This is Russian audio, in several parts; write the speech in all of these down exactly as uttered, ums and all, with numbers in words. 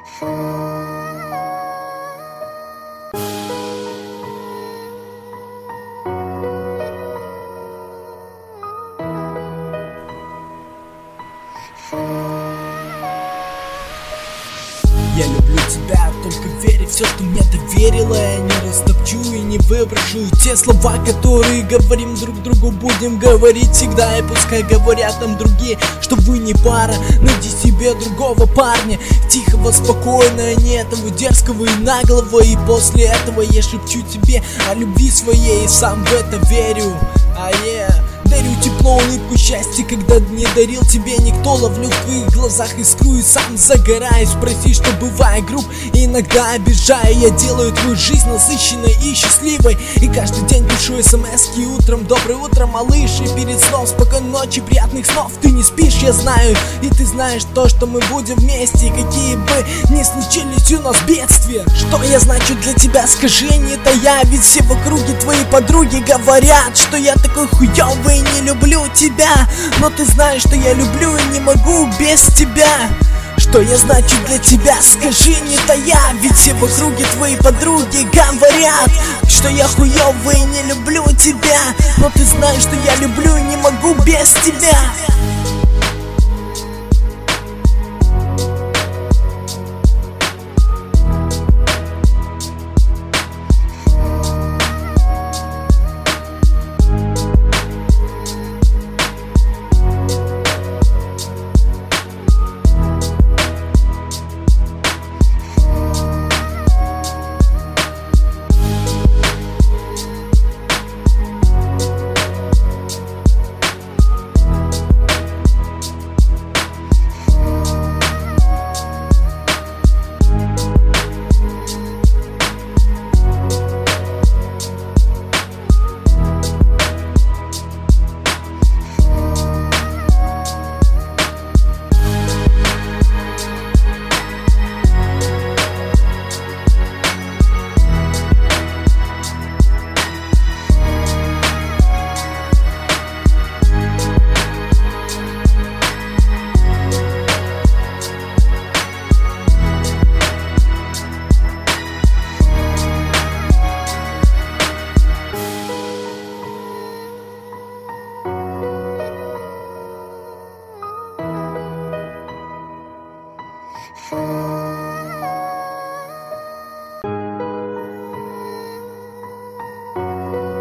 Я люблю тебя, только верь в все, что мне доверила. Я не растопчу и не выброшу те слова, которые говорим друг другу. Будем говорить всегда, и пускай говорят нам другие, что вы не пара. Найди себе другого парня, тихого, спокойного, не этого дерзкого и наглого. И после этого я шепчу тебе о любви своей, и сам в это верю. А yeah. Дарю тепло, улыбку, счастье, когда не дарил тебе никто. Ловлю в твоих глазах искру и сам загораюсь. Прости, что бываю груб и иногда обижаю. Я делаю твою жизнь насыщенной и счастливой. И каждый день пишу смски утром: доброе утро, малыш. И перед сном спокойной ночи, приятных снов. Ты не спишь, я знаю, и ты знаешь то, что мы будем вместе. И какие бы ни случились у нас бедствия, что я значу для тебя, скажи, не тая. Ведь все в округе твои подруги говорят, что я такой хуёвый, не люблю тебя. Но ты знаешь, что я люблю и не могу без тебя. Что я значу для тебя, скажи, не тая. Ведь все в округе твои подруги говорят, что я хуёвый и не люблю тебя. Но ты знаешь, что я люблю и не могу без тебя.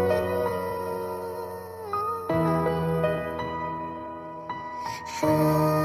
Thank